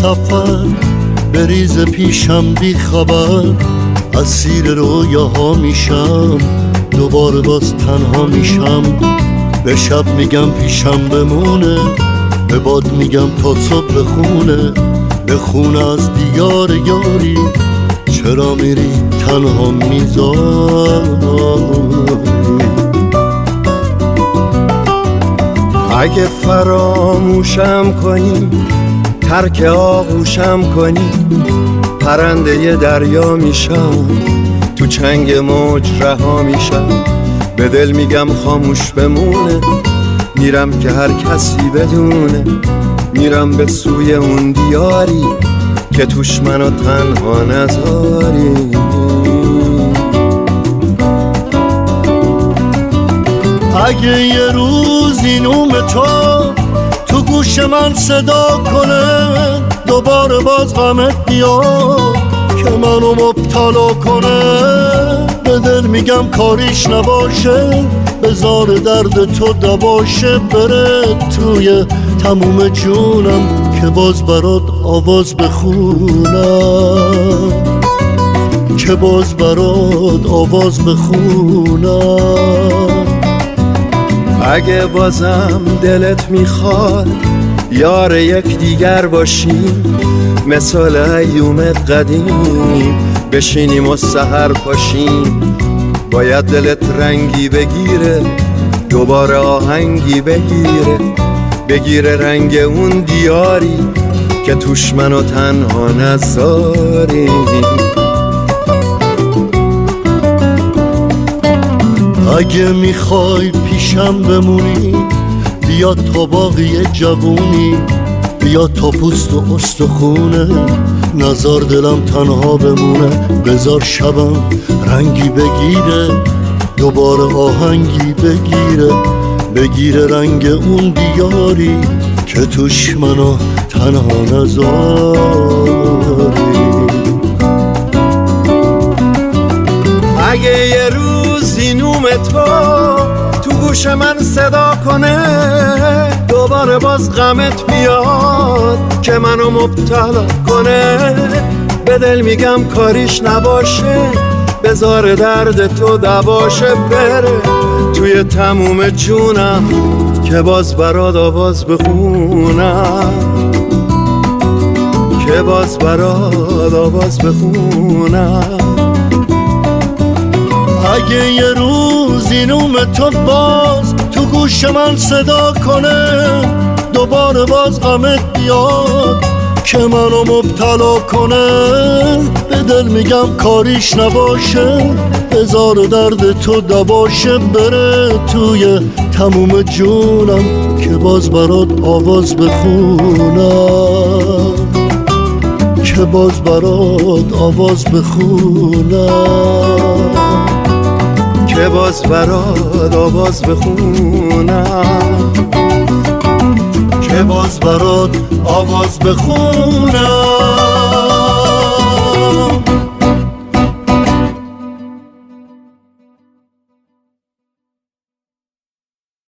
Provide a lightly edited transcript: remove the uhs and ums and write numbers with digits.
سفر بریز پیشم بی خبر، اسیر رویاها میشم، دوباره باز تنها میشم. به شب میگم پیشم بمونه، به باد میگم تا صبح بخونه، بخونه از دیار یاری، چرا میری تنها میذاری. اگه فراموشم کنی، ترک آغوشم کنی، پرنده دریا میشم، تو چنگ موج رها میشم. به دل میگم خاموش بمونه، میرم که هر کسی بدونه، میرم به سوی اون دیاری که توش منو تنها نذاری. اگه یه روزی نوم تو گوش من صدا کنه، دوباره باز غمت بیاد که منو مبتلا کنه، به دل میگم کاریش نباشه، بذار درد تو دباشه، بره توی تموم جونم که باز برات آواز بخونم، که باز برات آواز بخونم. اگه بازم دلت میخواد یار یک دیگر باشیم، مثال ایوم قدیم بشینیم و سحر پاشیم. باید دلت رنگی بگیره، دوباره آهنگی بگیره رنگ اون دیاری که توش منو تنها نذاری. اگه میخوای پیشم بمونی، بیا تا باقی جوونی، بیا تا پوست و استخونه، نزار دلم تنها بمونه، بذار شبم رنگی بگیره، دوباره آهنگی بگیره رنگ اون دیاری که توش منو تنها نذاری. اگه یه روزی نوم تو گوش من صدا کنه، دوباره باز غمت بیاد که منو مبتلا کنه، به دل میگم کاریش نباشه، بذار درد تو دباشه، بره توی تموم جونم که باز برات آواز بخونم، که باز برات آواز بخونم. اگه یه روزی نوم تو باز تو گوش من صدا کنه، دوباره باز غمت بیاد که منو مبتلا کنه، به دل میگم کاریش نباشه، بذار درد تو دباشه، بره توی تموم جونم که باز برات آواز بخونم، که باز برات آواز بخونم، که باز برات آواز بخونم، که باز برات آواز بخونم.